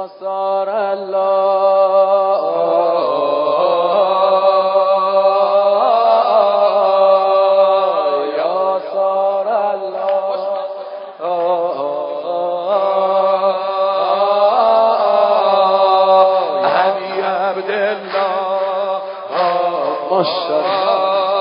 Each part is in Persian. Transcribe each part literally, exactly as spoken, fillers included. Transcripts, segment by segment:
یا سار الله یا سار الله ابی عبدالله ماشاءالله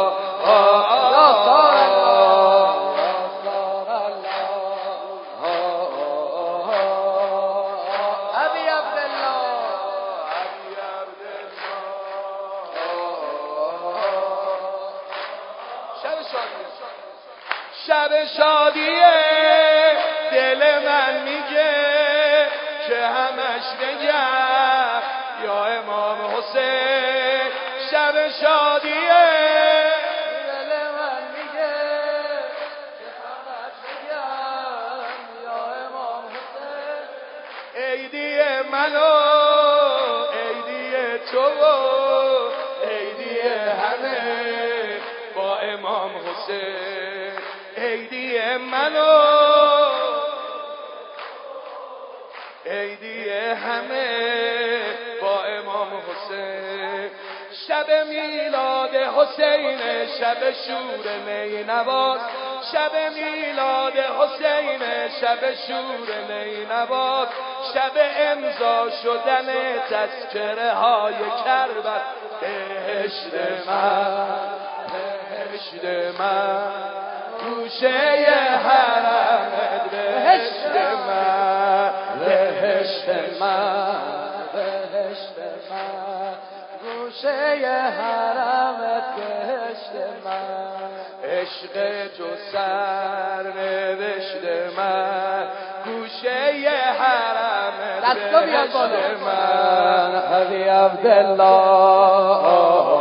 شب شادیه دل من میگه که همش بگم یا امام حسین. شب شادیه دل من میگه که همش بگم یا امام حسین. عیدی منو عیدی تو عیدی همه با امام حسین. عیدی منو عیدی همه با امام حسین. شب میلاد حسین شب شور نینواز. شب میلاد حسین شب شور نینواز. شب امضا شدن تذکره های کربل. بهشت من بهشت من گوشه حرمت. بهشت من بهشت من بهشت من گوشه حرمت. بهشت من عشق تو سر نوشت من گوشه حرمت. دستا بیاد بالا. بهشت من ابی عبدالله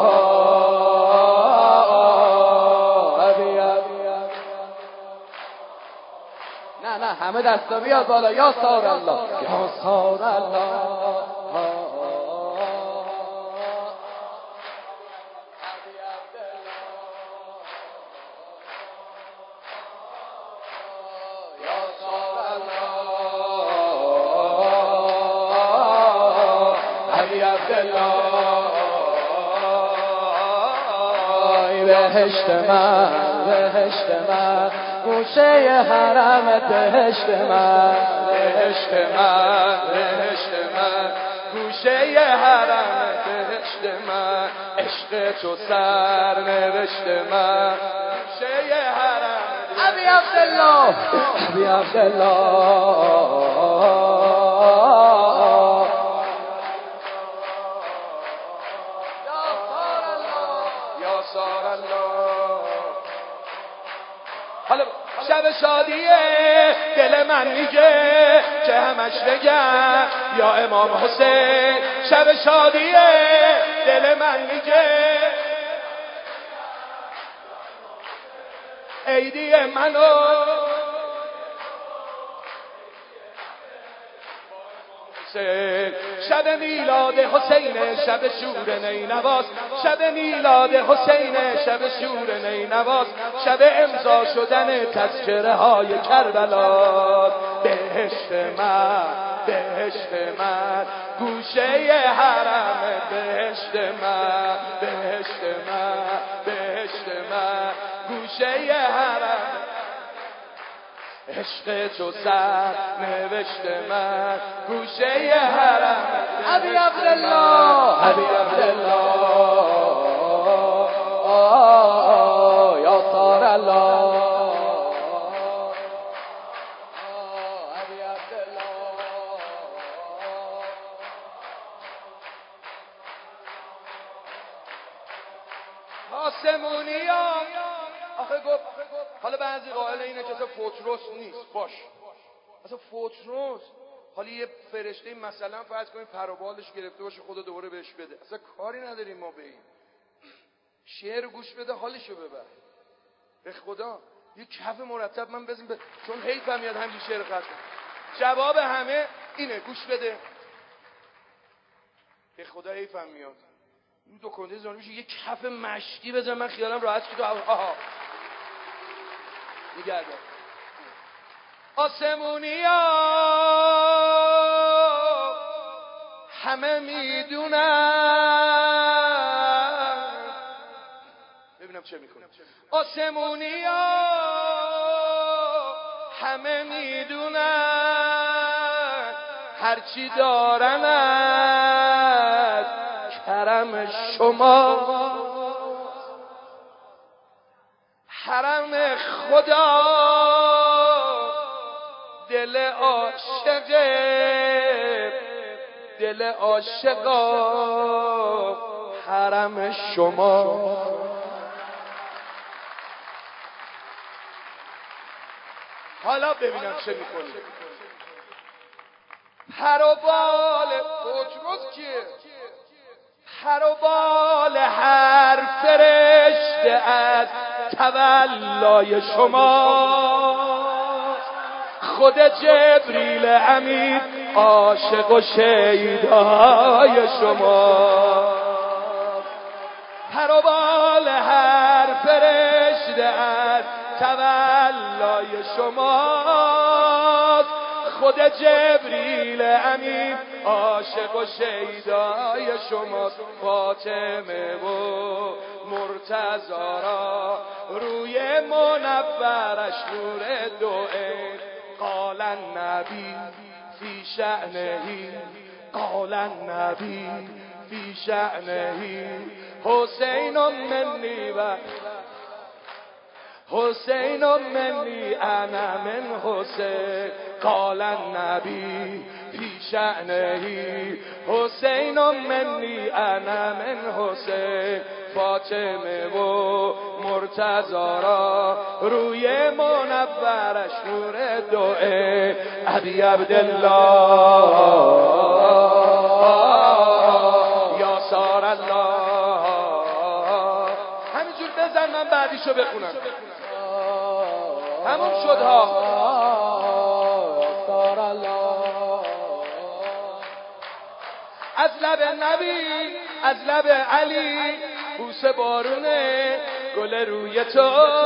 نه نه همه دستا بیاد بالا. یا سار الله یا سار الله بهشت من بهشت من گوشه حرمت. بهشت من بهشت من بهشت من گوشه حرمت. بهشت من عشق تو سر نوشت من گوشه حرمت. ابی عبدالله ابی عبدالله یا سار الله. حالا شب شادیه دل من میگه که همش بگم یا امام حسین. شب شادیه دل من میگه عیدی منو شب میلاد حسین شب شور نینواز. شب میلاد حسین شب شور نینواز. شب امضا شدن تذکره های کربلا. بهشت من بهشت من گوشه حرم. بهشت من بهشت من بهشت من گوشه حرم. عشق تو سر نوشت من گوشه حرم. ابی عبدالله ابی عبدالله یا سار الله ابی عبدالله. آسمونیان آخه گفت حالا بعضی قائل اینه که اصلا فوتروس نیست. باش اصلا فوتروس حالا یه فرشته مثلا فرض کنیم پروبالش گرفته باشه خدا دوباره بهش بده. اصلا کاری نداریم ما به این. شعر گوش بده حالشو ببر. به خدا یه کف مرتب من بزنیم ب... چون حیفم میاد همین شعر ختم. جواب همه اینه گوش بده. به خدا حیفم میاد. این دو کنده زانو میشه یه کف مشکی بزن من خیالم راحت که تو آها نگرده آسمونی ها همه میدونن. ببینم چه میکنه. آسمونی ها همه میدونن هرچی دارن از کرم شما. حرم خدا دل عاشقه، دل عاشقا حرم شما. حالا ببینم چه میکنی. پر و بال بطرس کیه؟ پر و بال هر فرشته از تولای شما. خود جبریل امین عاشق و شیدای شما. پر و بال هر فرشته از تولای شماست. خود جبریل امین عاشق و شیدای شماست. فاطمه و مرتضی را روی منورش نور دوئه. قال النبی فی شأنهی، قال النبی فی شأنهی حسین منی و حسین منی انا من حسین. قال النبی فی شأنهی حسین منی انا من حسین. فاطمه و مرتضی را روی منورش نور دوئه. ابی عبدالله یا سار الله. همینجور بزن من بعدیشو بخونم. همون شد ها. از لب نبی، از لب علی بوسه بارونه گل روی تو.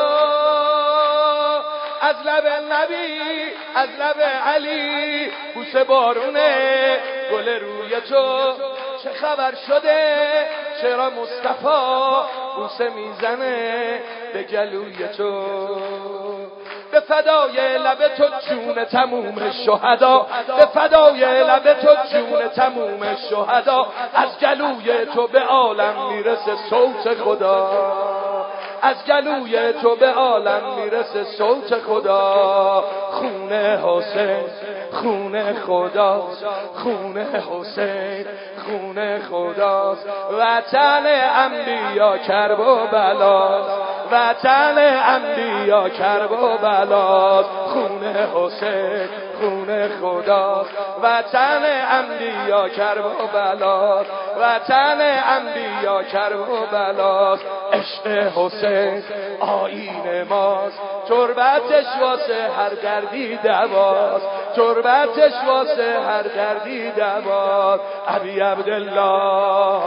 از لب نبی، از لب علی بوسه بارونه گل روی تو. چه خبر شده چرا مصطفی بوسه میزنه به گلوی تو. به فدای لب تو جون تموم شهدا، به فدای لب تو جون تموم شهدا. از گلوی تو به عالم میرسه صوت خدا، از گلوی تو به عالم میرسه صوت خدا. خونه حسین خونه خداست، خونه حسین خونه خداست. وطن انبیا کرب و بلاست، وطن انبیا کرب و بلاست. خونه حسین خونه خداست، وطن انبیا کرب و بلاست، وطن انبیا کرب و بلاست. عشق حسین آیین ماست، تربتش واسه هر دردی دواست، تربتش واسه هر دردی دواست. ابی عبدالله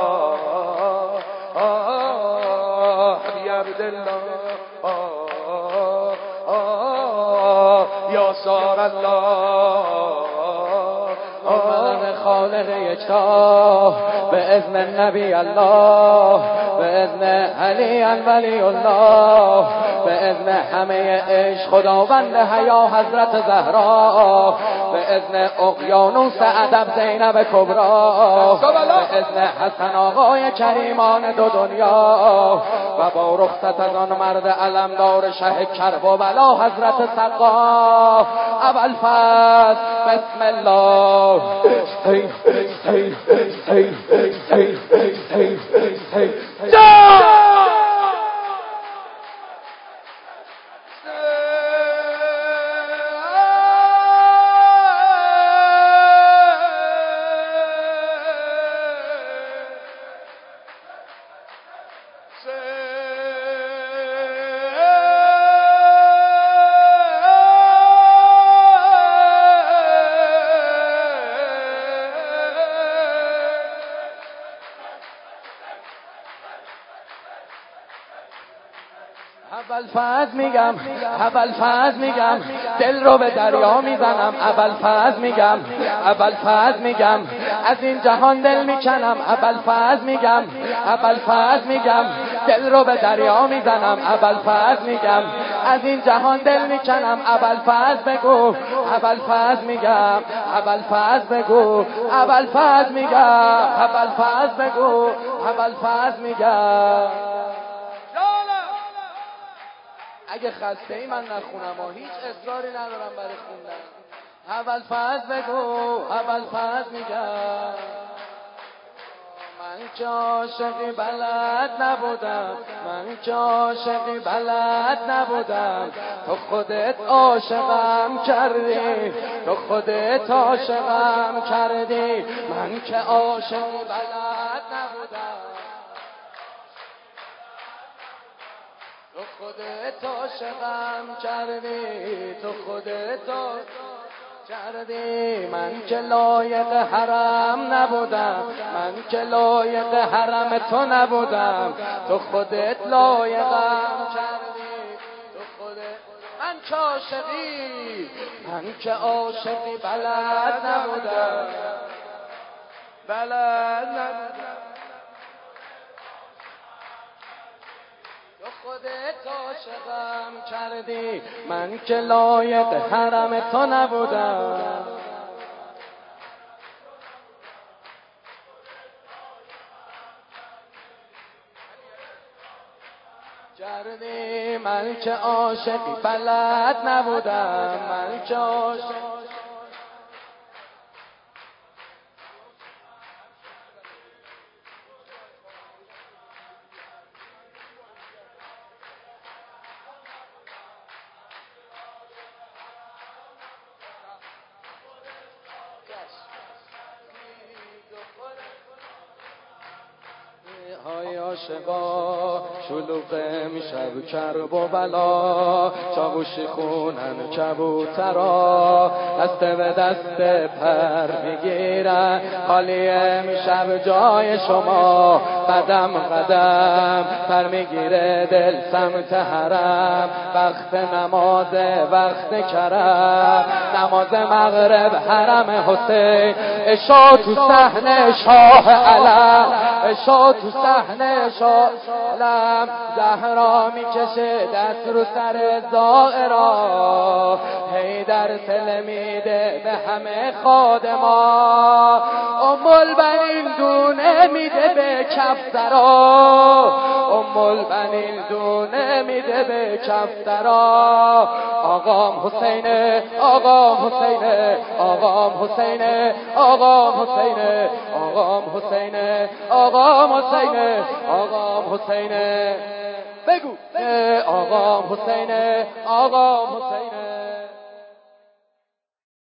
ابی عبدالله یا سار الله. خالق یکتا به اذن نبی الله، به اذن علی ولی الله، به اذن همه عشق خداوند حیا حضرت زهرا، به اذن اقیانوس ادب زینب کبرا، به اذن حسن آقای کریمان دو دنیا و با رخصت از آن مرد علمدار شه کرب و بلا حضرت سقا. اول فصل بسم الله. Hey, hey, hey, hey, hey, hey, hey, hey, hey. اول فاز میگم، اول فاز میگم، دل رو به دریا میزنم. اول فاز میگم، اول فاز میگم، از این جهان دل میکنم ابوالفضل میگم ابوالفضل میگم دل رو به دریا میزنم ابوالفضل میگم از این جهان دل میکنم ابوالفضل بگو ابوالفضل میگم ابوالفضل بگو ابوالفضل میگم ابوالفضل بگو ابوالفضل میگم. اگه خسته ای من نخونم و هیچ اصراری ندارم برای خوندن. ابوالفضل بگو ابوالفضل میگم من که عاشقی بلد نبودم من که عاشقی بلد نبودم تو خودت عاشقم کردی تو خودت عاشقم کردی من که عاشقی بلد نبودم تو خودت عاشقم کردی تو خودت کردی من که لایق حرم نبودم من که لایق حرم تو نبودم تو خودت لایقم کردی تو خودت من که عاشقی من که عاشقی بلد نبودم بلد نبودم خودت عاشقم کردی من که لایق حرم تو نبودم کردی من که عاشقی بلد نبودم من که عاشق های عاشقا شلوغ میشب کرب و بلا چاوشی خونن کبوترا دست به دست پر میگیرن خالیه میشب جای شما قدم قدم پر میگیره دل سمت حرم وقت نماز وقت کرم نماز مغرب حرم حسین عشا تو صحن شاه علم عشا تو صحن شاه علم زهرا میکشه دست رو سر زائرا حیدر تل میده به همه خادما ام البنین دونه میده به کفترا ام البنین دونه میده به کفترا آقام حسینه آقام حسینه آقام حسینه آقام حسینه آقام حسینه آقام حسینه آقام حسینه بگو آقام حسینه آقام حسینه